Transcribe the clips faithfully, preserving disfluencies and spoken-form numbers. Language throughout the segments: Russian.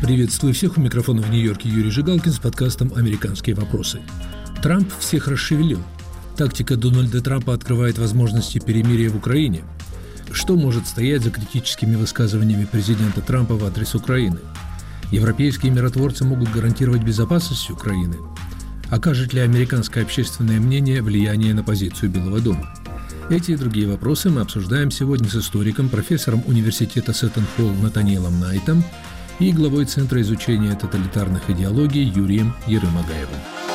Приветствую всех, у микрофона в Нью-Йорке Юрий Жигалкин с подкастом «Американские вопросы». Трамп всех расшевелил. Тактика Дональда Трампа открывает возможности перемирия в Украине. Что может стоять за критическими высказываниями президента Трампа в адрес Украины? Европейские миротворцы могут гарантировать безопасность Украины? Окажет ли американское общественное мнение влияние на позицию Белого дома? Эти и другие вопросы мы обсуждаем сегодня с историком, профессором университета Сеттон-Холл Натаниэлом Найтом и главой Центра изучения тоталитарных идеологий Юрием Ерымагаевым.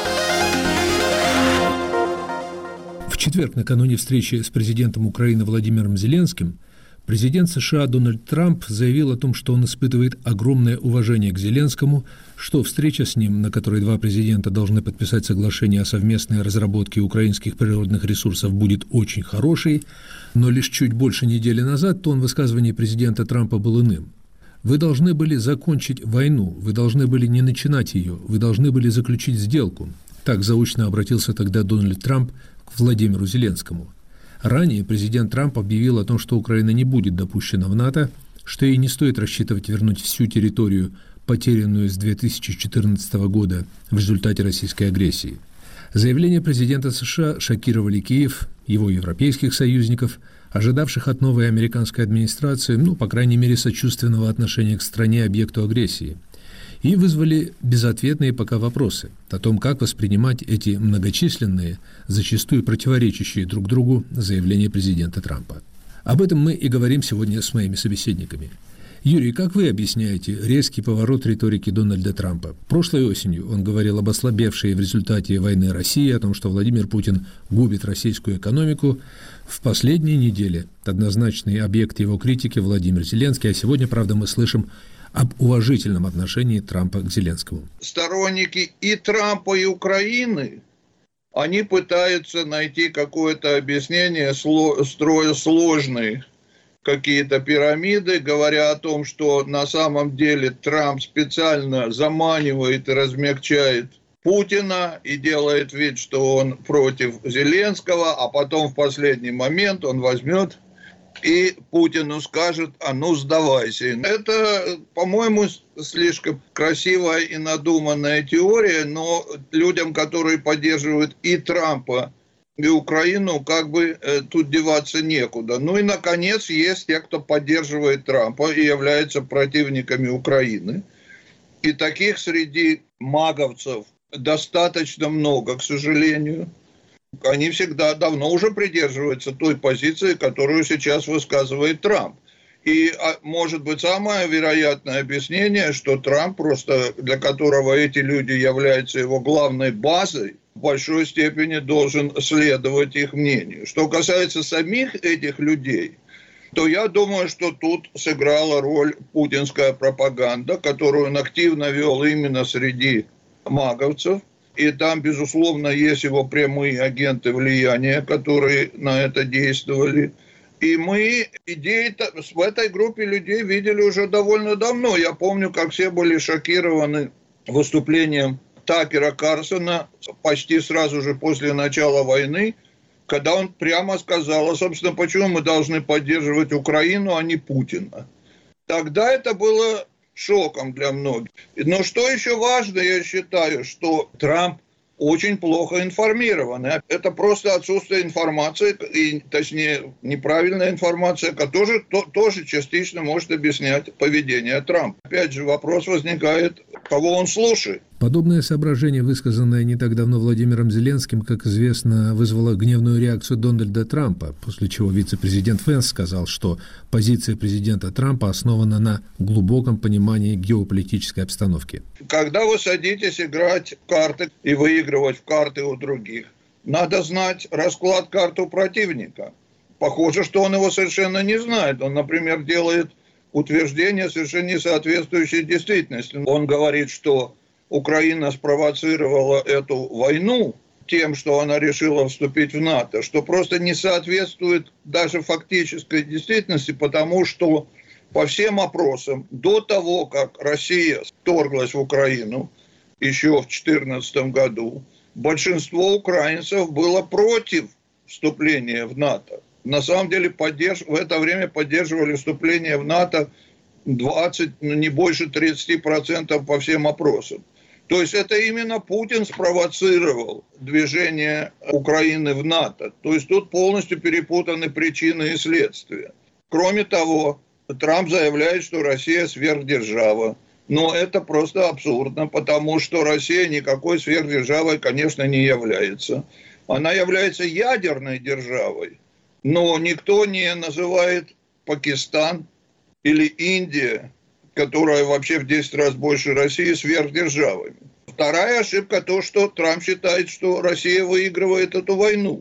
В четверг, накануне встречи с президентом Украины Владимиром Зеленским, президент США Дональд Трамп заявил о том, что он испытывает огромное уважение к Зеленскому, что встреча с ним, на которой два президента должны подписать соглашение о совместной разработке украинских природных ресурсов, будет очень хорошей, но лишь чуть больше недели назад тон высказываний президента Трампа был иным. Вы должны были закончить войну, вы должны были не начинать ее, вы должны были заключить сделку. Так заочно обратился тогда Дональд Трамп к Владимиру Зеленскому. Ранее президент Трамп объявил о том, что Украина не будет допущена в НАТО, что ей не стоит рассчитывать вернуть всю территорию, потерянную с две тысячи четырнадцатого года в результате российской агрессии. Заявления президента США шокировали Киев, его европейских союзников, ожидавших от новой американской администрации, ну, по крайней мере, сочувственного отношения к стране-объекту агрессии, и вызвали безответные пока вопросы о том, как воспринимать эти многочисленные, зачастую противоречащие друг другу заявления президента Трампа. Об этом мы и говорим сегодня с моими собеседниками. Юрий, как вы объясняете резкий поворот риторики Дональда Трампа? Прошлой осенью он говорил об ослабевшей в результате войны России, о том, что Владимир Путин губит российскую экономику. В последние недели однозначный объект его критики Владимир Зеленский, а сегодня, правда, мы слышим об уважительном отношении Трампа к Зеленскому. Сторонники и Трампа, и Украины, они пытаются найти какое-то объяснение, строя сложные какие-то пирамиды, говоря о том, что на самом деле Трамп специально заманивает и размягчает Путина и делает вид, что он против Зеленского, а потом в последний момент он возьмет и Путину скажет: а ну сдавайся. Это, по-моему, слишком красивая и надуманная теория, но людям, которые поддерживают и Трампа, и Украину, как бы э, тут деваться некуда. Ну и, наконец, есть те, кто поддерживает Трампа и являются противниками Украины. И таких среди маговцев достаточно много, к сожалению. Они всегда давно уже придерживаются той позиции, которую сейчас высказывает Трамп. И, может быть, самое вероятное объяснение, что Трамп, просто для которого эти люди являются его главной базой, в большой степени должен следовать их мнению. Что касается самих этих людей, то я думаю, что тут сыграла роль путинская пропаганда, которую он активно вел именно среди маговцев. И там, безусловно, есть его прямые агенты влияния, которые на это действовали. И мы идеи в этой группе людей видели уже довольно давно. Я помню, как все были шокированы выступлением Такера Карлсона почти сразу же после начала войны, когда он прямо сказал: а, собственно, почему мы должны поддерживать Украину, а не Путина. Тогда это было шоком для многих. Но что еще важно, я считаю, что Трамп очень плохо информирован. Это просто отсутствие информации, и, точнее, неправильная информация, которая то, тоже частично может объяснять поведение Трампа. Опять же, вопрос возникает, кого он слушает. Подобное соображение, высказанное не так давно Владимиром Зеленским, как известно, вызвало гневную реакцию Дональда Трампа, после чего вице-президент Пенс сказал, что позиция президента Трампа основана на глубоком понимании геополитической обстановки. Когда вы садитесь играть в карты и выигрывать в карты у других, надо знать расклад карт у противника. Похоже, что он его совершенно не знает. Он, например, делает утверждения, совершенно не соответствующие действительности. Он говорит, что Украина спровоцировала эту войну тем, что она решила вступить в НАТО, что просто не соответствует даже фактической действительности, потому что по всем опросам до того, как Россия вторглась в Украину еще в две тысячи четырнадцатом году, большинство украинцев было против вступления в НАТО. На самом деле поддерж... в это время поддерживали вступление в НАТО двадцать, ну, не больше тридцать процентов по всем опросам. То есть это именно Путин спровоцировал движение Украины в НАТО. То есть тут полностью перепутаны причины и следствия. Кроме того, Трамп заявляет, что Россия сверхдержава. Но это просто абсурдно, потому что Россия никакой сверхдержавой, конечно, не является. Она является ядерной державой, но никто не называет Пакистан или Индия, которая вообще в десять раз больше России, сверхдержавами. Вторая ошибка то, что Трамп считает, что Россия выигрывает эту войну.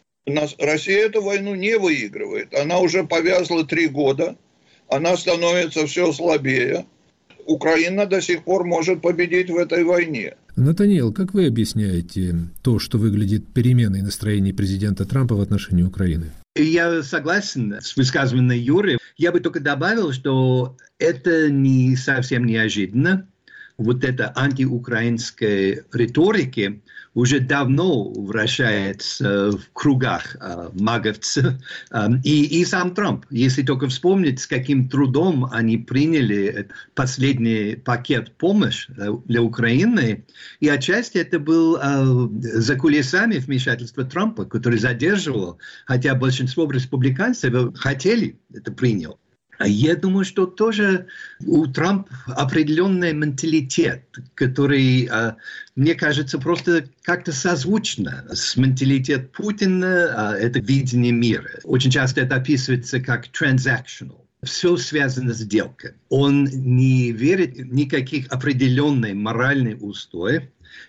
Россия эту войну не выигрывает. Она уже повязла три года, она становится все слабее. Украина до сих пор может победить в этой войне. Натаниэл, как вы объясняете то, что выглядит переменой настроений президента Трампа в отношении Украины? Я согласен с высказыванием Юрия. Я бы только добавил, что это не совсем неожиданно. Вот эта антиукраинская риторика уже давно вращается в кругах э, маговцев. Э, и, и сам Трамп, если только вспомнить, с каким трудом они приняли последний пакет помощи для Украины. И отчасти это был э, за кулисами вмешательство Трампа, который задерживал, хотя большинство республиканцев хотели это принять. Я думаю, что тоже у Трампа определенный менталитет, который, мне кажется, просто как-то созвучно с менталитетом Путина, это видение мира. Очень часто это описывается как transactional. Все связано с сделкой. Он не верит в никаких определенных моральных устоев,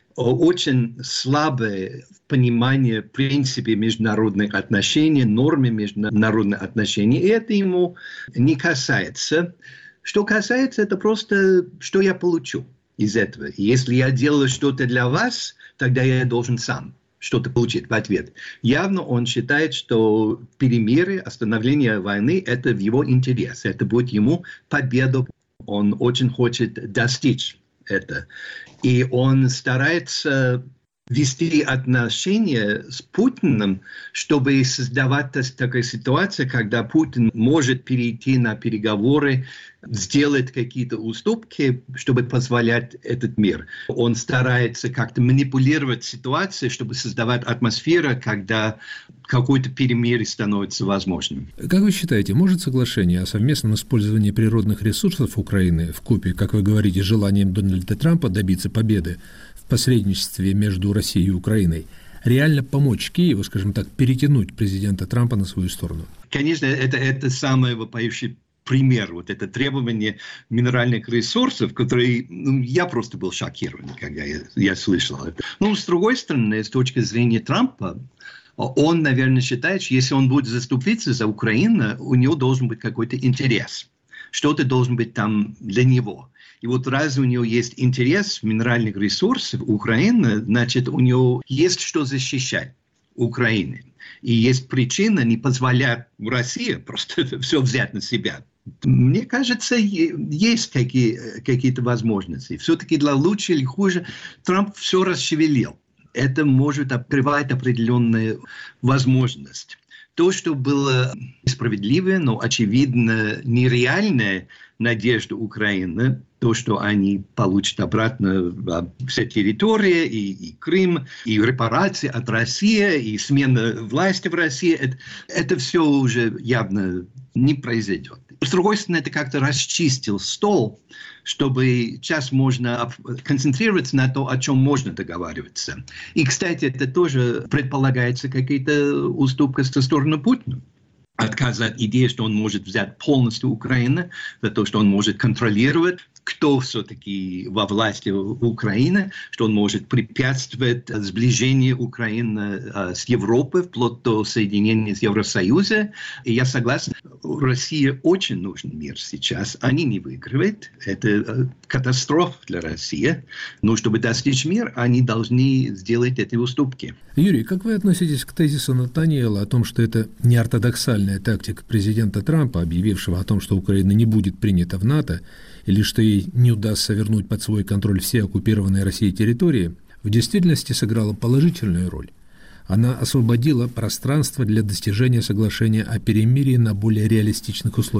очень слабое понимание в принципе международных отношений, нормы международных отношений, и это ему не касается. Что касается, это просто, что я получу из этого. Если я делаю что-то для вас, тогда я должен сам что-то получить в ответ. Явно он считает, что перемирие, остановление войны – это в его интересе, это будет ему победа. Он очень хочет достичь это. И он старается вести отношения с Путиным, чтобы создавать такую ситуацию, когда Путин может перейти на переговоры, сделать какие-то уступки, чтобы позволять этот мир. Он старается как-то манипулировать ситуацией, чтобы создавать атмосферу, когда какое-то перемирие становится возможным. Как вы считаете, может соглашение о совместном использовании природных ресурсов Украины вкупе, как вы говорите, с желанием Дональда Трампа добиться победы в посредничестве между Россией и Украиной реально помочь Киеву, скажем так, перетянуть президента Трампа на свою сторону? Конечно, это, это самое вопиющее пример, вот это требование минеральных ресурсов, которые, ну, я просто был шокирован, когда я, я слышал это. Но с другой стороны, с точки зрения Трампа, он, наверное, считает, что если он будет заступиться за Украину, у него должен быть какой-то интерес. Что-то должен быть там для него. И вот раз у него есть интерес в минеральных ресурсах Украины, значит, у него есть что защищать Украины. И есть причина не позволять России просто все взять на себя. Мне кажется, есть какие, какие-то возможности. Все-таки для лучше или хуже Трамп все расшевелил. Это может открывать определенную возможность. То, что было несправедливое, но, очевидно, нереальная надежда Украины, то, что они получат обратно все территории, и, и Крым, и репарации от России, и смена власти в России, это, это все уже явно не произойдет. С другой стороны, это как-то расчистил стол, чтобы сейчас можно концентрироваться на том, о чем можно договариваться. И, кстати, это тоже предполагается какие-то уступки со стороны Путина. Отказ от идеи, что он может взять полностью Украину, за то, что он может контролировать, кто все-таки во власти Украины, что он может препятствовать сближению Украины с Европой, вплоть до соединения с Евросоюзом. И я согласен, России очень нужен мир сейчас. Они не выигрывают. Это катастрофа для России. Но чтобы достичь мира, они должны сделать эти уступки. Юрий, как вы относитесь к тезису Натаниэла о том, что это неортодоксальная тактика президента Трампа, объявившего о том, что Украина не будет принята в НАТО, или что ей не удастся вернуть под свой контроль все оккупированные Россией территории, в действительности сыграла положительную роль? Она освободила пространство для достижения соглашения о перемирии на более реалистичных условиях.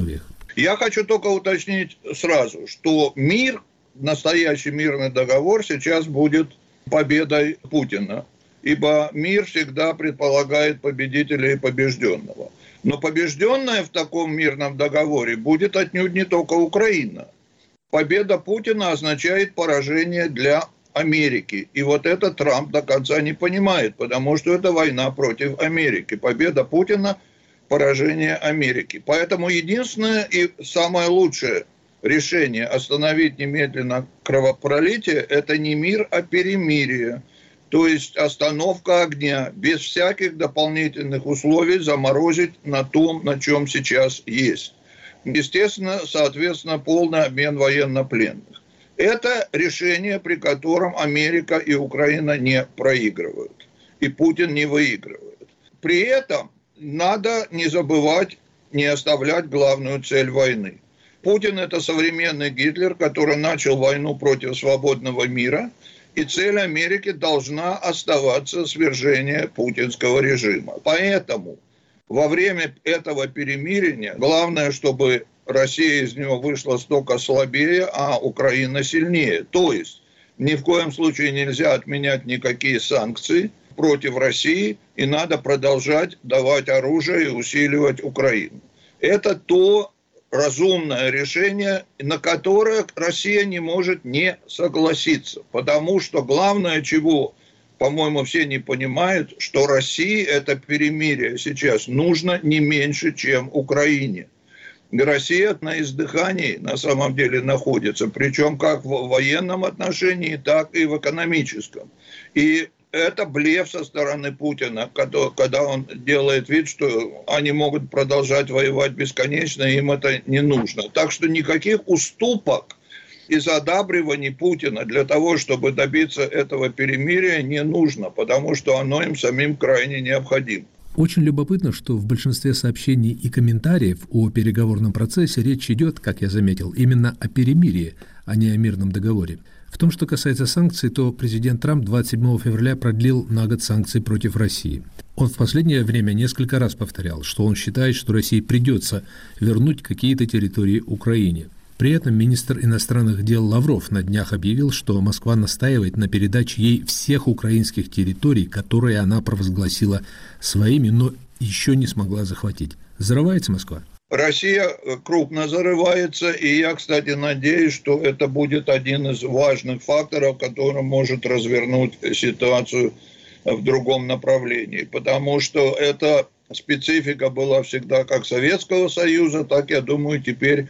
Я хочу только уточнить сразу, что мир, настоящий мирный договор сейчас будет победой Путина, ибо мир всегда предполагает победителя и побежденного. Но побежденная в таком мирном договоре будет отнюдь не только Украина. Победа Путина означает поражение для Америки. И вот это Трамп до конца не понимает, потому что это война против Америки. Победа Путина – поражение Америки. Поэтому единственное и самое лучшее решение остановить немедленно кровопролитие – это не мир, а перемирие. То есть остановка огня, без всяких дополнительных условий заморозить на том, на чем сейчас есть. Естественно, соответственно, полный обмен военнопленных. Это решение, при котором Америка и Украина не проигрывают. И Путин не выигрывает. При этом надо не забывать, не оставлять главную цель войны. Путин – это современный Гитлер, который начал войну против свободного мира. И цель Америки должна оставаться свержение путинского режима. Поэтому во время этого перемирия главное, чтобы Россия из него вышла столько слабее, а Украина сильнее. То есть ни в коем случае нельзя отменять никакие санкции против России, и надо продолжать давать оружие и усиливать Украину. Это то разумное решение, на которое Россия не может не согласиться. Потому что главное, чего, по-моему, все не понимают, что России это перемирие сейчас нужно не меньше, чем Украине. И Россия на издыхании на самом деле находится, причем как в военном отношении, так и в экономическом. И это блеф со стороны Путина, когда он делает вид, что они могут продолжать воевать бесконечно, и им это не нужно. Так что никаких уступок и задабриваний Путина для того, чтобы добиться этого перемирия, не нужно, потому что оно им самим крайне необходимо. Очень любопытно, что в большинстве сообщений и комментариев о переговорном процессе речь идет, как я заметил, именно о перемирии, а не о мирном договоре. В том, что касается санкций, то президент Трамп двадцать седьмого февраля продлил на год санкции против России. Он в последнее время несколько раз повторял, что он считает, что России придется вернуть какие-то территории Украине. При этом министр иностранных дел Лавров на днях объявил, что Москва настаивает на передаче ей всех украинских территорий, которые она провозгласила своими, но еще не смогла захватить. Зарывается Москва? Россия крупно зарывается, и я, кстати, надеюсь, что это будет один из важных факторов, который может развернуть ситуацию в другом направлении. Потому что эта специфика была всегда как Советского Союза, так, я думаю, теперь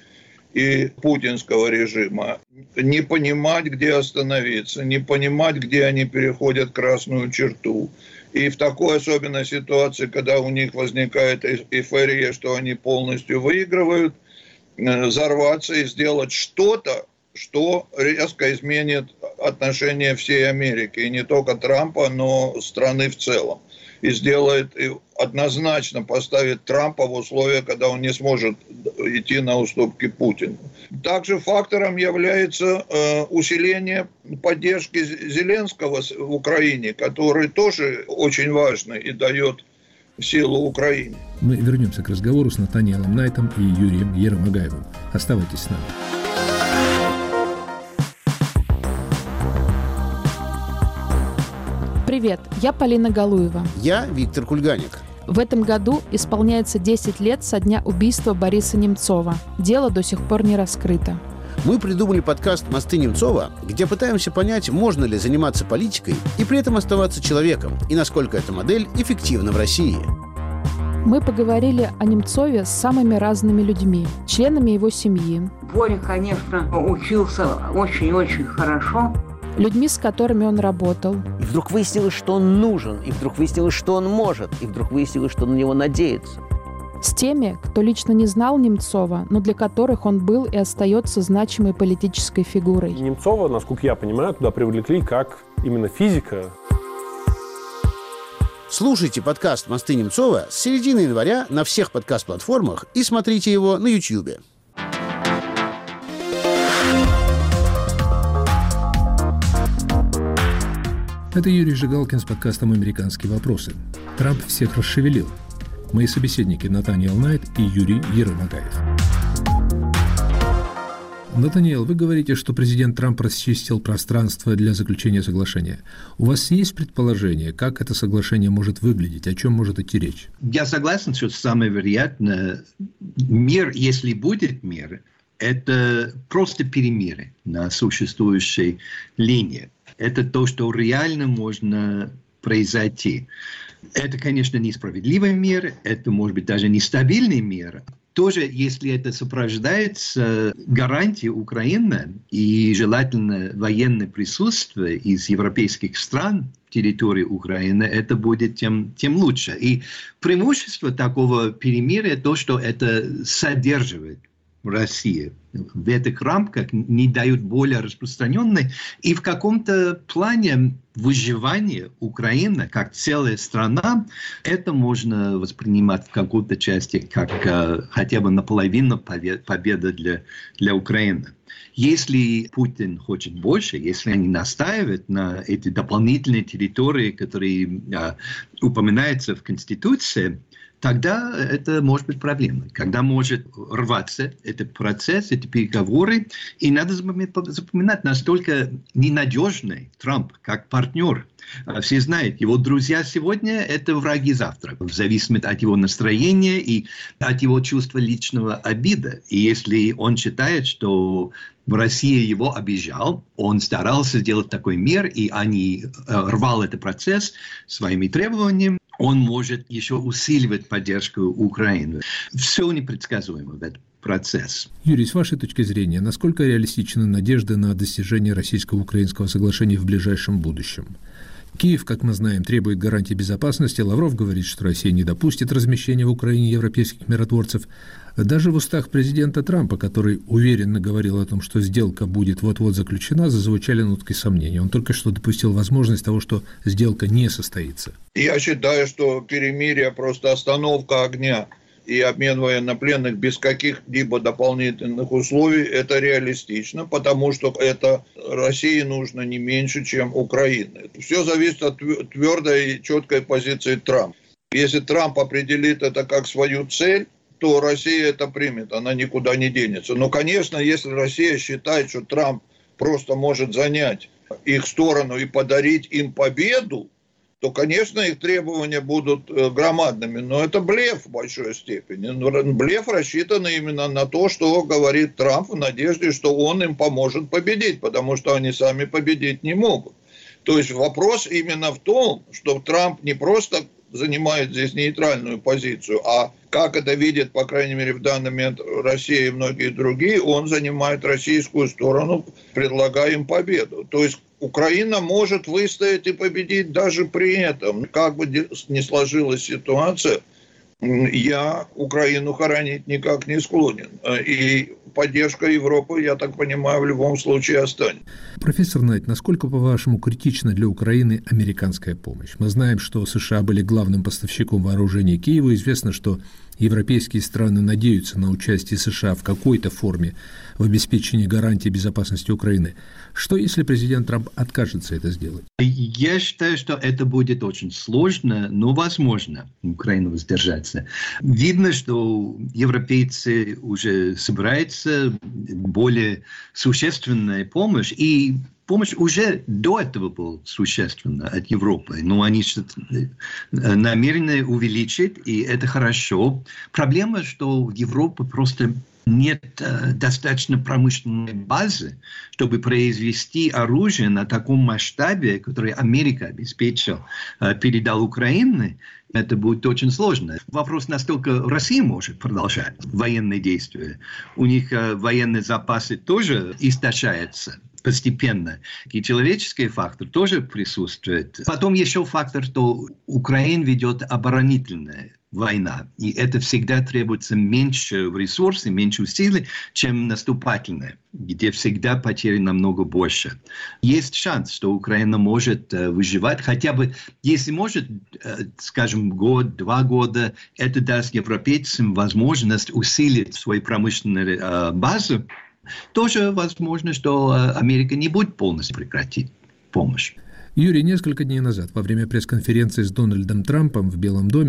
и путинского режима. Не понимать, где остановиться, не понимать, где они переходят красную черту. И в такой особенной ситуации, когда у них возникает эйфория, что они полностью выигрывают, взорваться и сделать что-то, что резко изменит отношение всей Америки. И не только Трампа, но страны в целом. И сделает, и однозначно поставит Трампа в условия, когда он не сможет идти на уступки Путину. Также фактором является э, усиление поддержки Зеленского в Украине, который тоже очень важный и дает силу Украине. Мы вернемся к разговору с Натаниэлом Найтом и Юрием Еромагаевым. Оставайтесь с нами. Привет, я Полина Галуева. Я Виктор Кульганик. В этом году исполняется десять лет со дня убийства Бориса Немцова. Дело до сих пор не раскрыто. Мы придумали подкаст «Мосты Немцова», где пытаемся понять, можно ли заниматься политикой и при этом оставаться человеком, и насколько эта модель эффективна в России. Мы поговорили о Немцове с самыми разными людьми, членами его семьи. Боря, конечно, учился очень-очень хорошо. Людьми, с которыми он работал. И вдруг выяснилось, что он нужен, и вдруг выяснилось, что он может, и вдруг выяснилось, что на него надеется. С теми, кто лично не знал Немцова, но для которых он был и остается значимой политической фигурой. Немцова, насколько я понимаю, туда привлекли как именно физика. Слушайте подкаст «Мосты Немцова» с середины января на всех подкаст-платформах и смотрите его на Ютьюбе. Это Юрий Жигалкин с подкастом «Американские вопросы». Трамп всех расшевелил. Мои собеседники Натаниэл Найт и Юрий Еромагаев. Натаниэл, вы говорите, что президент Трамп расчистил пространство для заключения соглашения. У вас есть предположение, как это соглашение может выглядеть, о чем может идти речь? Я согласен, что самое вероятное, мир, если будет мир, это просто перемирие на существующей линии. Это то, что реально можно произойти. Это, конечно, несправедливый мир, это, может быть, даже нестабильный мир. Тоже, если это сопровождается гарантией Украины и желательно военное присутствие из европейских стран территории Украины, это будет тем, тем лучше. И преимущество такого перемирия то, что это содержит Россию в этих рамках, не дают более распространенной. И в каком-то плане выживание Украины как целая страна, это можно воспринимать в какой-то части как uh, хотя бы наполовину победа для, для Украины. Если Путин хочет больше, если они настаивают на эти дополнительные территории, которые uh, упоминаются в Конституции, тогда это может быть проблемой. Когда может рваться этот процесс, эти переговоры. И надо запоминать, настолько ненадежный Трамп как партнер. Все знают, его друзья сегодня – это враги завтра. В зависимости от его настроения и от его чувства личного обида. И если он считает, что Россия его обижал, он старался сделать такой мир, и они рвал этот процесс своими требованиями, он может еще усиливать поддержку Украины. Все непредсказуемо в этом процессе. Юрий, с вашей точки зрения, насколько реалистичны надежды на достижение российско-украинского соглашения в ближайшем будущем? Киев, как мы знаем, требует гарантий безопасности. Лавров говорит, что Россия не допустит размещения в Украине европейских миротворцев. Даже в устах президента Трампа, который уверенно говорил о том, что сделка будет вот-вот заключена, зазвучали нотки сомнений. Он только что допустил возможность того, что сделка не состоится. Я считаю, что перемирие просто остановка огня и обмен военнопленных без каких-либо дополнительных условий, это реалистично, потому что это России нужно не меньше, чем Украине. Все зависит от твердой и четкой позиции Трампа. Если Трамп определит это как свою цель, то Россия это примет, она никуда не денется. Но, конечно, если Россия считает, что Трамп просто может занять их сторону и подарить им победу, то, конечно, их требования будут громадными. Но это блеф в большой степени. Блеф рассчитан именно на то, что говорит Трамп, в надежде, что он им поможет победить, потому что они сами победить не могут. То есть вопрос именно в том, что Трамп не просто занимает здесь нейтральную позицию, а как это видит, по крайней мере, в данный момент Россия и многие другие, он занимает российскую сторону, предлагая им победу. То есть Украина может выстоять и победить даже при этом. Как бы ни сложилась ситуация, я Украину хоронить никак не склонен. И поддержка Европы, я так понимаю, в любом случае останется. Профессор Найт, насколько, по-вашему, критична для Украины американская помощь? Мы знаем, что США были главным поставщиком вооружений Киеву. Известно, что европейские страны надеются на участие США в какой-то форме в обеспечении гарантии безопасности Украины. Что, если президент Трамп откажется это сделать? Я считаю, что это будет очень сложно, но возможно Украину воздержаться. Видно, что европейцы уже собираются, более существенная помощь, и помощь уже до этого была существенна от Европы, но они намерены увеличить, и это хорошо. Проблема, что в Европе просто нет э, достаточно промышленной базы, чтобы произвести оружие на таком масштабе, который Америка обеспечила, э, передал Украине. Это будет очень сложно. Вопрос, насколько Россия может продолжать военные действия. У них э, военные запасы тоже истощаются постепенно. И человеческий фактор тоже присутствует. Потом еще фактор, что Украина ведет оборонительная война. И это всегда требуется меньше ресурсов, меньше усилий, чем наступательная, где всегда потери намного больше. Есть шанс, что Украина может э, выживать, хотя бы, если может, э, скажем, год, два года, это даст европейцам возможность усилить свою промышленную э, базу. Тоже возможно, что э, Америка не будет полностью прекратить помощь. Юрий, несколько дней назад, во время пресс-конференции с Дональдом Трампом в Белом доме,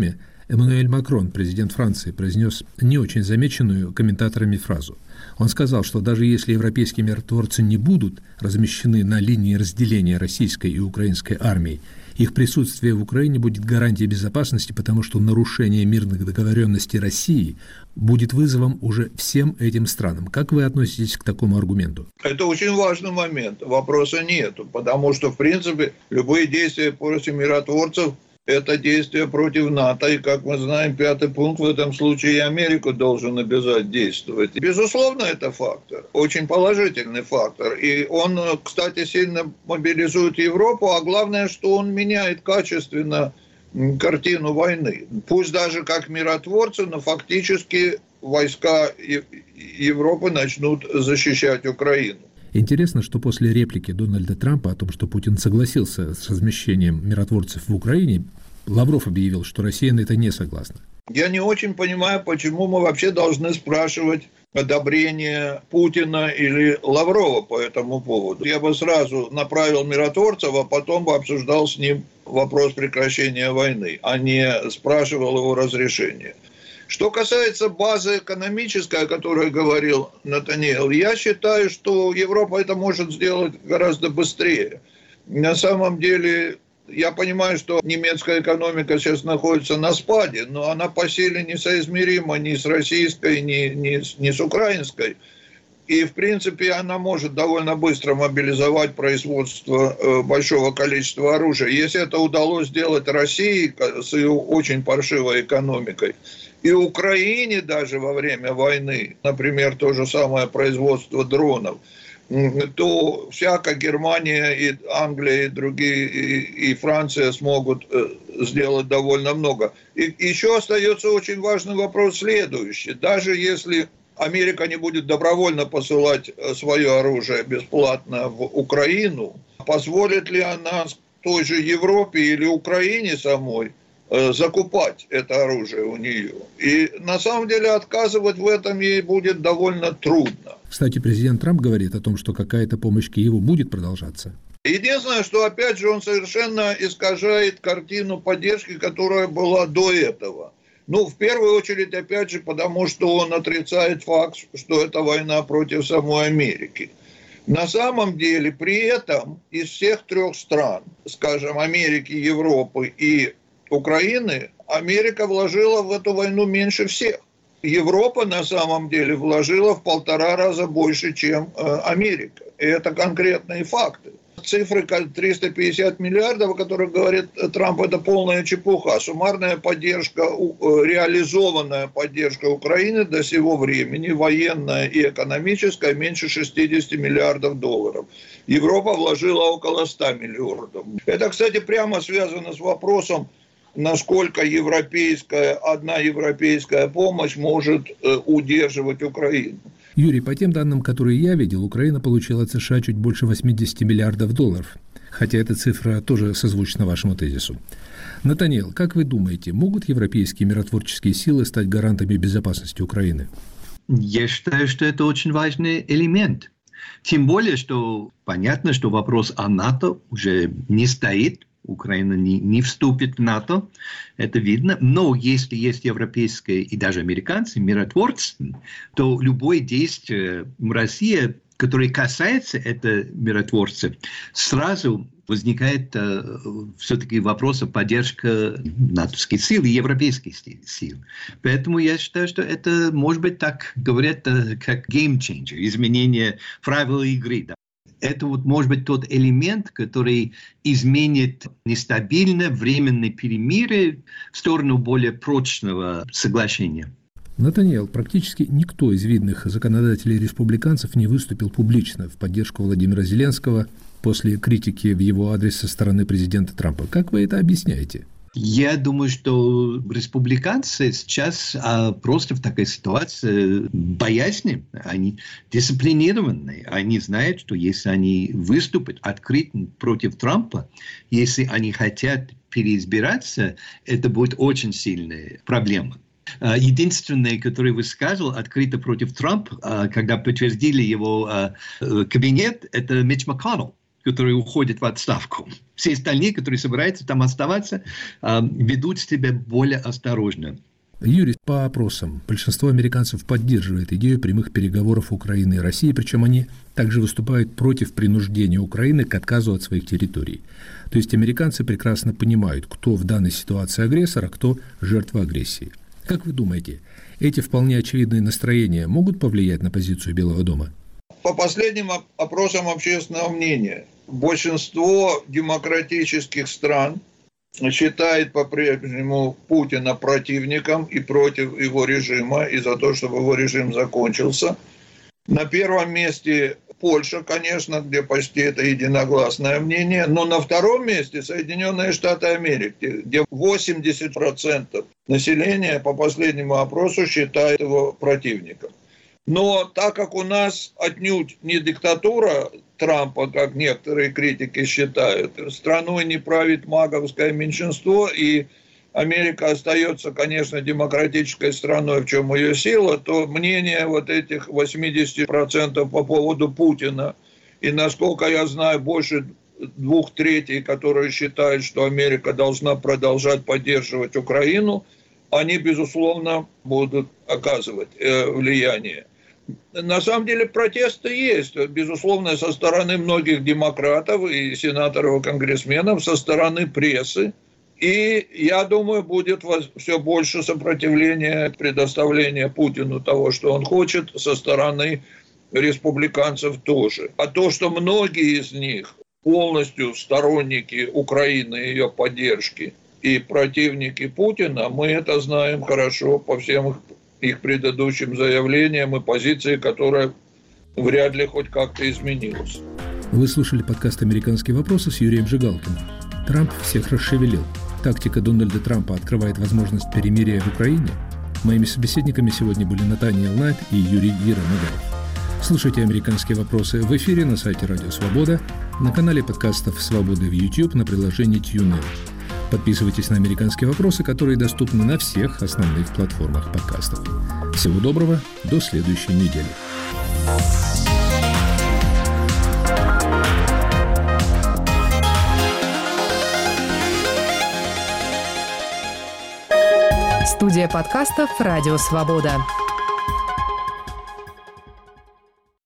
Эммануэль Макрон, президент Франции, произнес не очень замеченную комментаторами фразу. Он сказал, что даже если европейские миротворцы не будут размещены на линии разделения российской и украинской армий, их присутствие в Украине будет гарантией безопасности, потому что нарушение мирных договоренностей России будет вызовом уже всем этим странам. Как вы относитесь к такому аргументу? Это очень важный момент. Вопроса нету, потому что, в принципе, любые действия против миротворцев – это действие против НАТО, и, как мы знаем, пятый пункт в этом случае и Америку должен обязать действовать. Безусловно, это фактор, очень положительный фактор, и он, кстати, сильно мобилизует Европу, а главное, что он меняет качественно картину войны. Пусть даже как миротворцы, но фактически войска Европы начнут защищать Украину. Интересно, что после реплики Дональда Трампа о том, что Путин согласился с размещением миротворцев в Украине, Лавров объявил, что Россия на это не согласна. Я не очень понимаю, почему мы вообще должны спрашивать одобрение Путина или Лаврова по этому поводу. Я бы сразу направил миротворцев, а потом бы обсуждал с ним вопрос прекращения войны, а не спрашивал его разрешения. Что касается базы экономической, о которой говорил Натаниэль, я считаю, что Европа это может сделать гораздо быстрее. На самом деле, я понимаю, что немецкая экономика сейчас находится на спаде, но она по силе несоизмерима ни с российской, ни, ни, ни с украинской. И, в принципе, она может довольно быстро мобилизовать производство большого количества оружия. Если это удалось сделать России с ее очень паршивой экономикой, и Украине даже во время войны, например, то же самое производство дронов, то всяко Германия и Англия и другие, и, и Франция смогут сделать довольно много. И еще остается очень важный вопрос следующий. Даже если Америка не будет добровольно посылать свое оружие бесплатно в Украину, позволит ли она той же Европе или Украине самой закупать это оружие у нее? И на самом деле отказывать в этом ей будет довольно трудно. Кстати, президент Трамп говорит о том, что какая-то помощь Киеву будет продолжаться. Единственное, что опять же он совершенно искажает картину поддержки, которая была до этого. Ну, в первую очередь, опять же, потому что он отрицает факт, что это война против самой Америки. На самом деле, при этом из всех трех стран, скажем, Америки, Европы и Украины, Америка вложила в эту войну меньше всех. Европа на самом деле вложила в полтора раза больше, чем э, Америка. И это конкретные факты. Цифры триста пятьдесят миллиардов, о которых говорит Трамп, это полная чепуха. Суммарная поддержка, реализованная поддержка Украины до сего времени, военная и экономическая, меньше шестьдесят миллиардов долларов. Европа вложила около ста миллиардов. Это, кстати, прямо связано с вопросом, насколько европейская, одна европейская помощь может э, удерживать Украину. Юрий, по тем данным, которые я видел, Украина получила от США чуть больше восемьдесят миллиардов долларов, хотя эта цифра тоже созвучна вашему тезису. Натаниэль, как вы думаете, могут европейские миротворческие силы стать гарантами безопасности Украины? Я считаю, что это очень важный элемент. Тем более, что понятно, что вопрос о НАТО уже не стоит. Украина не, не вступит в НАТО, это видно. Но если есть европейские и даже американцы, миротворцы, то любое действие России, которое касается этого миротворца, сразу возникает э, все-таки вопрос о поддержке натовских сил и европейских сил. Поэтому я считаю, что это может быть, так говорят, как game changer, изменение правил игры. Да. Это вот может быть тот элемент, который изменит нестабильное временное перемирие в сторону более прочного соглашения. Натаниэль, практически никто из видных законодателей республиканцев не выступил публично в поддержку Владимира Зеленского после критики в его адрес со стороны президента Трампа. Как вы это объясняете? Я думаю, что республиканцы сейчас а, просто в такой ситуации боязны, они дисциплинированы, они знают, что если они выступят открыто против Трампа, если они хотят переизбираться, это будет очень сильная проблема. Единственное, которое высказал открыто против Трампа, когда подтвердили его кабинет, это Митч МакКоннелл. который уходит в отставку. Все остальные, которые собираются там оставаться, ведут себя более осторожно. Юрий, по опросам большинство американцев поддерживает идею прямых переговоров Украины и России, причем они также выступают против принуждения Украины к отказу от своих территорий. То есть американцы прекрасно понимают, кто в данной ситуации агрессор, а кто жертва агрессии. Как вы думаете, эти вполне очевидные настроения могут повлиять на позицию Белого дома? По последним опросам общественного мнения, большинство демократических стран считает по-прежнему Путина противником и против его режима, и за то, чтобы его режим закончился. На первом месте Польша, конечно, где почти это единогласное мнение, но на втором месте Соединенные Штаты Америки, где восемьдесят процентов населения по последнему опросу считает его противником. Но так как у нас отнюдь не диктатура Трампа, как некоторые критики считают, страной не правит маговское меньшинство, и Америка остается, конечно, демократической страной, в чем ее сила, то мнение вот этих восемьдесят процентов по поводу Путина, и, насколько я знаю, больше двух третей, которые считают, что Америка должна продолжать поддерживать Украину, они, безусловно, будут оказывать влияние. На самом деле протесты есть, безусловно, со стороны многих демократов и сенаторов, и конгрессменов, со стороны прессы. И, я думаю, будет все больше сопротивления, предоставления Путину того, что он хочет, со стороны республиканцев тоже. А то, что многие из них полностью сторонники Украины и ее поддержки и противники Путина, мы это знаем хорошо по всем их предыдущим заявлениям и позиции, которая вряд ли хоть как-то изменилась. Вы слушали подкаст «Американские вопросы» с Юрием Жигалкиным. Трамп всех расшевелил. Тактика Дональда Трампа открывает возможность перемирия в Украине. Моими собеседниками сегодня были Натаниэл Найт и Юрий Еромыгаев. Слушайте «Американские вопросы» в эфире на сайте Радио Свобода, на канале подкастов «Свободы» в YouTube, на приложении TuneIn. Подписывайтесь на «Американские вопросы», которые доступны на всех основных платформах подкастов. Всего доброго, до следующей недели. Студия подкастов «Радио Свобода».